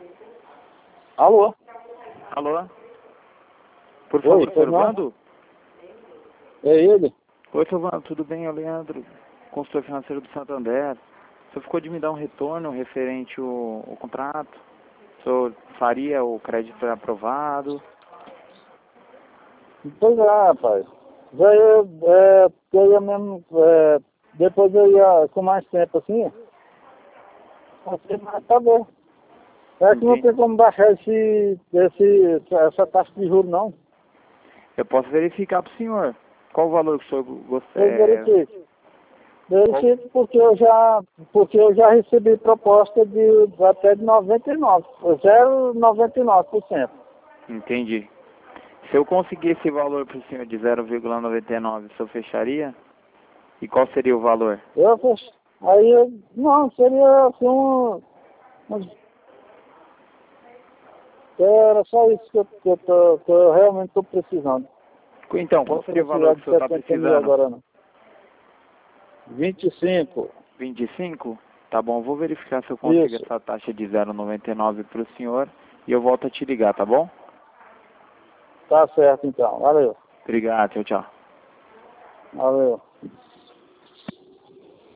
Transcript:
Alô? Alô? Por favor, Oi, senhor Vando? É ele? Oi, senhor Vando, tudo bem? É o Leandro, consultor financeiro do Santander. O senhor ficou de me dar um retorno referente ao contrato? O senhor faria o crédito aprovado? Pois é, rapaz. Já eu ia mesmo, depois eu ia com mais tempo assim, mas tá bom. É que não Entendi. tem como baixar essa taxa de juros não. Eu posso verificar para o senhor. Qual o valor que o senhor Eu gostaria? verifico. Verifico porque eu já recebi proposta de até de 99, 0,99%. Entendi. Se eu conseguir esse valor para o senhor de 0,99, o senhor fecharia? E qual seria o valor? Não, seria assim era só isso que eu realmente estou precisando. Então, Não qual vou seria o precisar valor que o de senhor está 70 mil precisando? agora não. 25, 25? Tá bom, eu vou verificar se eu consigo isso. essa taxa de 0,99 para o senhor e eu volto a te ligar, tá bom? Tá certo então. Valeu. Obrigado, tchau, tchau. Valeu.